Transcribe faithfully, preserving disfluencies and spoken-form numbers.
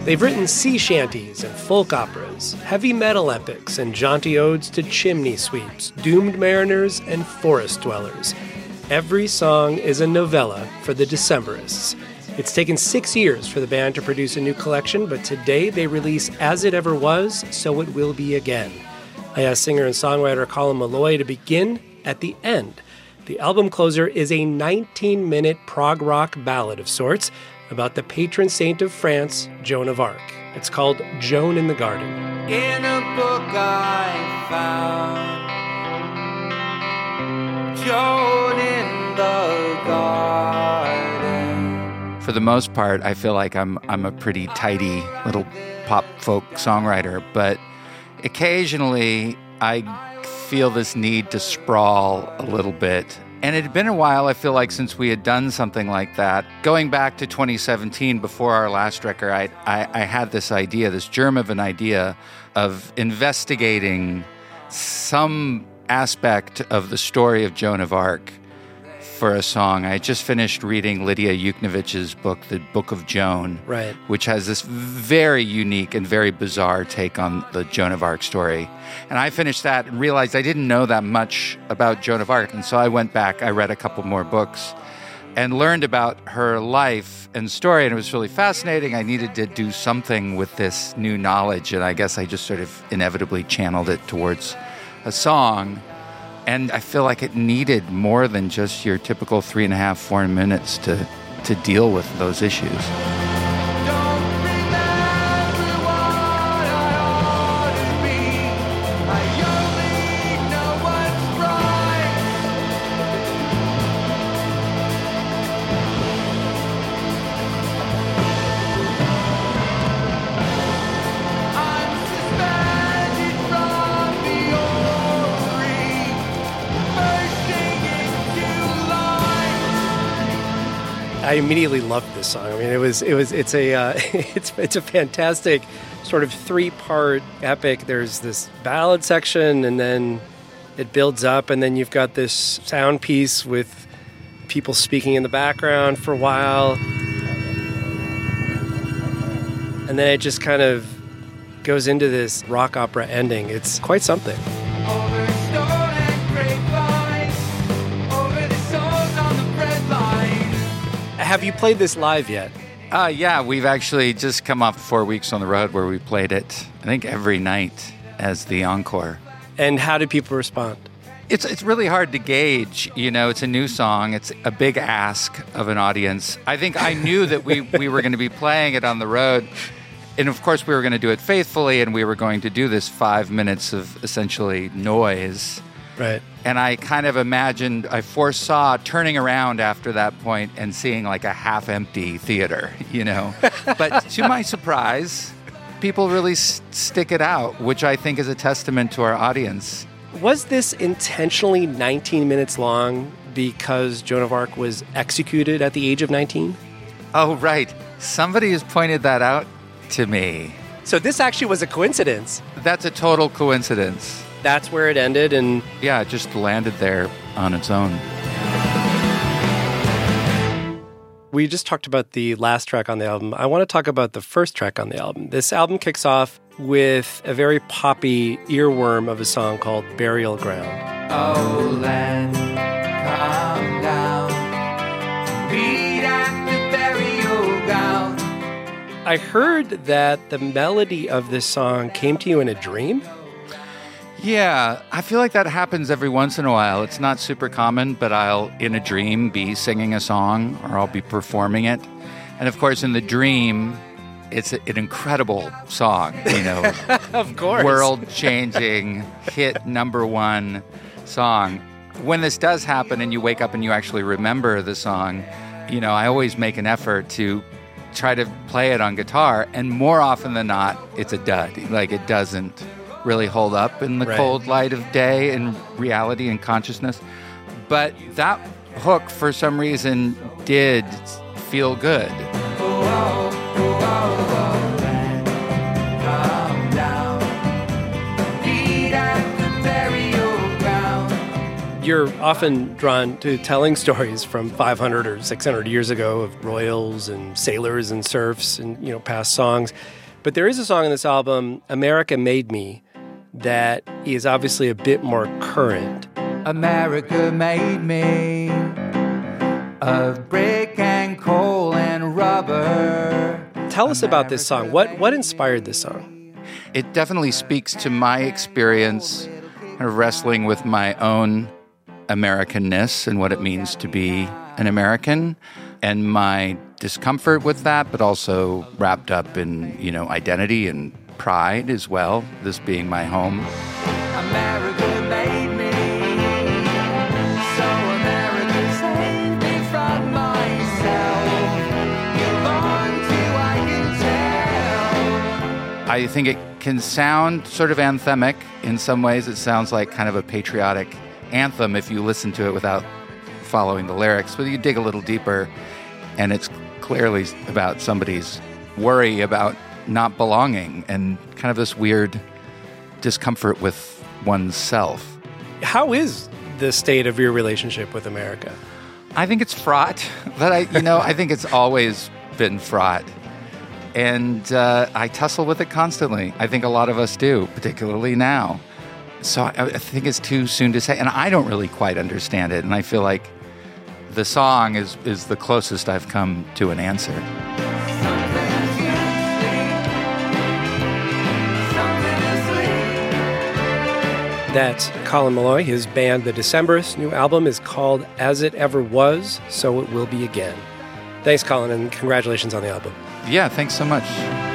They've written sea shanties and folk operas, heavy metal epics and jaunty odes to chimney sweeps, doomed mariners, and forest dwellers. Every song is a novella for the Decemberists. It's taken six years for the band to produce a new collection, but today they release As It Ever Was, So It Will Be Again. I asked singer and songwriter Colin Meloy to begin at the end. The album closer is a nineteen-minute prog rock ballad of sorts about the patron saint of France, Joan of Arc. It's called Joan in the Garden. In a book I found Joan in the garden. For the most part, I feel like I'm I'm a pretty tidy little pop folk songwriter, but occasionally I feel this need to sprawl a little bit. And it had been a while, I feel like, since we had done something like that. Going back to twenty seventeen, before our last record, I, I, I had this idea, this germ of an idea of investigating some aspect of the story of Joan of Arc for a song. I had just finished reading Lydia Yuknevich's book, The Book of Joan, right, which has this very unique and very bizarre take on the Joan of Arc story. And I finished that and realized I didn't know that much about Joan of Arc. And so I went back, I read a couple more books and learned about her life and story. And it was really fascinating. I needed to do something with this new knowledge. And I guess I just sort of inevitably channeled it towards a song. And I feel like it needed more than just your typical three and a half, four minutes to, to deal with those issues. I immediately loved this song. I mean, it was, it was, it's a, uh, it's, it's a fantastic sort of three-part epic. There's this ballad section, and then it builds up, and then you've got this sound piece with people speaking in the background for a while, and then it just kind of goes into this rock opera ending. It's quite something. Have you played this live yet? Uh, yeah, we've actually just come off four weeks on the road where we played it, I think, every night as the encore. And how did people respond? It's it's really hard to gauge. You know, it's a new song. It's a big ask of an audience. I think I knew that we, we were going to be playing it on the road. And, of course, we were going to do it faithfully, and we were going to do this five minutes of essentially noise. Right. And I kind of imagined, I foresaw turning around after that point and seeing like a half-empty theater, you know. But to my surprise, people really s- stick it out, which I think is a testament to our audience. Was this intentionally nineteen minutes long because Joan of Arc was executed at the age of nineteen? Oh, right. Somebody has pointed that out to me. So this actually was a coincidence. That's a total coincidence. That's where it ended, and yeah, it just landed there on its own. We just talked about the last track on the album. I want to talk about the first track on the album. This album kicks off with a very poppy earworm of a song called Burial Ground. Oh, land, come down, meet at the burial ground. I heard that the melody of this song came to you in a dream. Yeah, I feel like that happens every once in a while. It's not super common, but I'll, in a dream, be singing a song or I'll be performing it. And of course, in the dream, it's a, an incredible song, you know. Of course. World-changing, hit number one song. When this does happen and you wake up and you actually remember the song, you know, I always make an effort to try to play it on guitar. And more often than not, it's a dud. Like, it doesn't really hold up in the right. cold light of day and reality and consciousness. But that hook, for some reason, did feel good. You're often drawn to telling stories from five hundred or six hundred years ago of royals and sailors and serfs and, you know, past songs. But there is a song in this album, America Made Me, that is obviously a bit more current. America made me of brick and coal and rubber. Tell us about this song. What what inspired this song? It definitely speaks to my experience kind of wrestling with my own Americanness and what it means to be an American, and my discomfort with that, but also wrapped up in, you know, identity and pride as well, this being my home. America made me, so America saved me from myself. You're on to, I can tell. I think it can sound sort of anthemic. In some ways, it sounds like kind of a patriotic anthem if you listen to it without following the lyrics. But you dig a little deeper, and it's clearly about somebody's worry about not belonging and kind of this weird discomfort with oneself. How is the state of your relationship with America? I think it's fraught, but I, you know, I think it's always been fraught. And uh, I tussle with it constantly. I think a lot of us do, particularly now. So I, I think it's too soon to say. And I don't really quite understand it. And I feel like the song is, is the closest I've come to an answer. That's Colin Meloy. His band, The Decemberists' new album is called As It Ever Was, So It Will Be Again. Thanks, Colin, and congratulations on the album. Yeah, thanks so much.